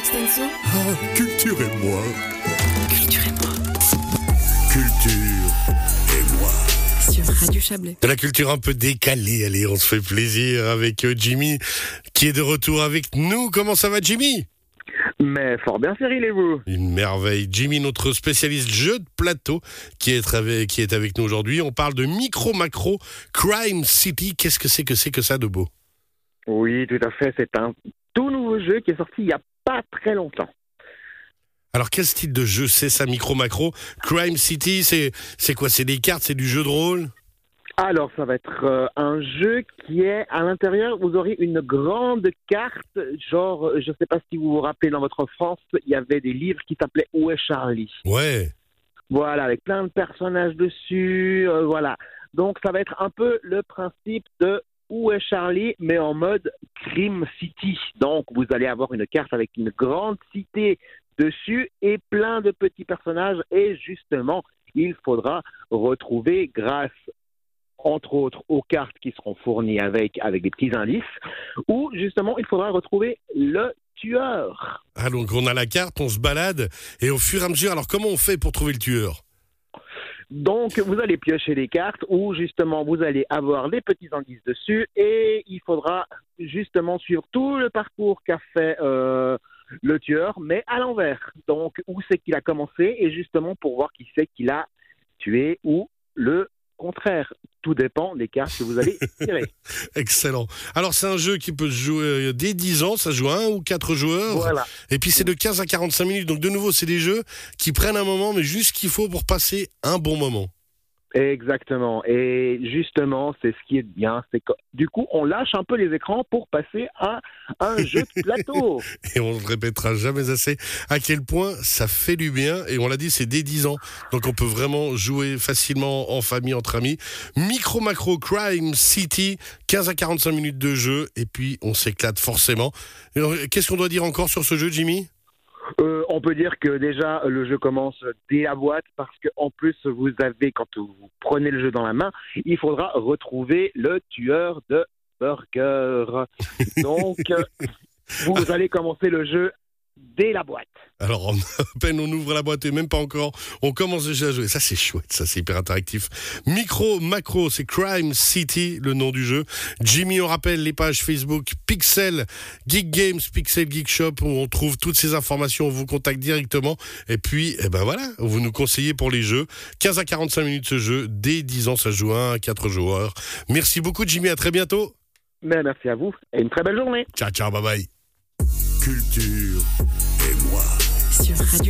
Extenso. Ah, culture et moi. Culture et moi. Culture et moi. Sur Radio Chablais. De la culture un peu décalée, allez, on se fait plaisir avec Jimmy qui est de retour avec nous. Comment ça va, Jimmy ? Mais fort bien, Cyril, et vous ? Une merveille. Jimmy, notre spécialiste jeu de plateau qui est avec nous aujourd'hui. On parle de Micro-Macro Crime City. Qu'est-ce que c'est que ça de beau ? Oui, tout à fait. C'est un tout nouveau jeu qui est sorti il n'y a pas très longtemps. Alors, quel style de jeu c'est ça, Micro-Macro Crime City, c'est quoi ? C'est des cartes, c'est du jeu de rôle ? Alors, ça va être un jeu qui est à l'intérieur. Vous aurez une grande carte, genre, je ne sais pas si vous vous rappelez, dans votre enfance, il y avait des livres qui s'appelaient Où est Charlie ? Ouais. Voilà, avec plein de personnages dessus, voilà. Donc, ça va être un peu le principe de Où est Charlie, mais en mode Crime City. Donc, vous allez avoir une carte avec une grande cité dessus et plein de petits personnages. Et justement, il faudra retrouver, grâce entre autres aux cartes qui seront fournies avec des petits indices, où justement il faudra retrouver le tueur. Ah, donc on a la carte, on se balade, et au fur et à mesure, alors comment on fait pour trouver le tueur ? Donc vous allez piocher les cartes où justement vous allez avoir les petits indices dessus, et il faudra justement suivre tout le parcours qu'a fait le tueur, mais à l'envers. Donc où c'est qu'il a commencé, et justement pour voir qui c'est qu'il a tué, ou le contraire. Tout dépend des cartes que vous allez tirer. Excellent. Alors, c'est un jeu qui peut se jouer dès 10 ans, ça joue 1 ou 4 joueurs. Voilà. Et puis, c'est de 15 à 45 minutes. Donc, de nouveau, c'est des jeux qui prennent un moment, mais juste ce qu'il faut pour passer un bon moment. Exactement. Et justement, c'est ce qui est bien. C'est que, du coup, on lâche un peu les écrans pour passer à un jeu de plateau. Et on ne répétera jamais assez à quel point ça fait du bien. Et on l'a dit, c'est dès 10 ans. Donc, on peut vraiment jouer facilement en famille, entre amis. Micro-Macro Crime City, 15 à 45 minutes de jeu. Et puis, on s'éclate forcément. Alors, qu'est-ce qu'on doit dire encore sur ce jeu, Jimmy ? On peut dire que déjà le jeu commence dès la boîte, parce qu'en plus vous avez, quand vous prenez le jeu dans la main, il faudra retrouver le tueur de burger. Donc vous allez commencer le jeu dès la boîte. Alors, à peine on ouvre la boîte et même pas encore, on commence déjà à jouer. Ça, c'est chouette, ça, c'est hyper interactif. Micro-Macro, c'est Crime City, le nom du jeu. Jimmy, on rappelle les pages Facebook Pixel Geek Games, Pixel Geek Shop, où on trouve toutes ces informations, on vous contacte directement. Et puis, voilà, vous nous conseillez pour les jeux. 15 à 45 minutes ce jeu, dès 10 ans, ça joue 1 à 4 joueurs. Merci beaucoup, Jimmy, à très bientôt. Mais merci à vous et une très belle journée. Ciao, ciao, bye bye. Culture et moi. Sur Radio